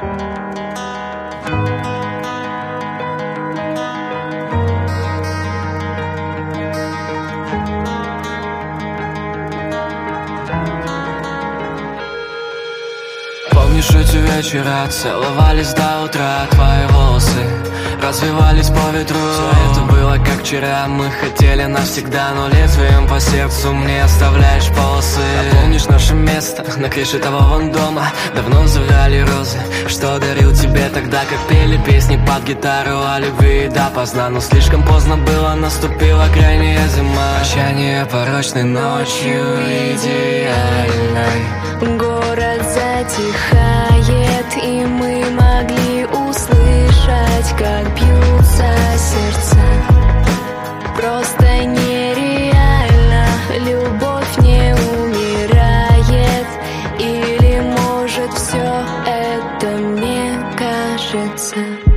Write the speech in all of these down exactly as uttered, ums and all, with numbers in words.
Помнишь эти вечера, целовались до утра. Твои волосы развивались по ветру. Все это было как вчера, мы хотели навсегда, но лезвием по сердцу мне оставляешь полосы. А помнишь наше место на крыше того вон дома? Давно завяли розы, что дарил тебе тогда, как пели песни под гитару о любви допоздна. Но слишком поздно было, наступила крайняя зима. Прощание порочной ночью идеальной. Город затихает, и мы могли услышать, как бьются сердца. Просто нереально, любовь не умирает. Или может все это мне кажется?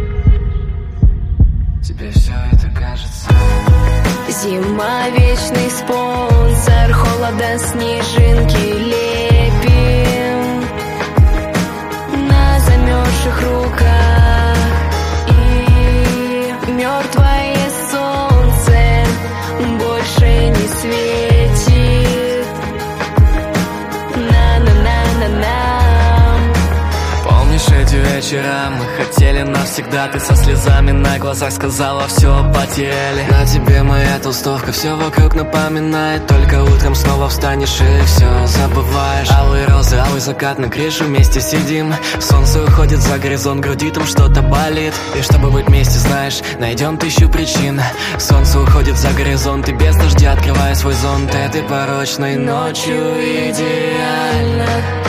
Тебе все это кажется? Зима, вечный спонсор, холода, снежинки лепим на замерзших руках. И мертвое солнце больше не светит. На-на-на-на-на. Помнишь эти вечера, мы хотели навсегда. Ты со слезами на глазах сказала, все потеряли. На тебе моя толстовка, все вокруг напоминает. Только утром снова встанешь и все забываешь. Алые розы, алый закат, на крыше вместе сидим. Солнце уходит за горизонт, груди там что-то болит. И чтобы быть вместе, знаешь, найдем тысячу причин. Солнце уходит за горизонт, и без дождя открывая свой зонт. Этой порочной ночью идеально.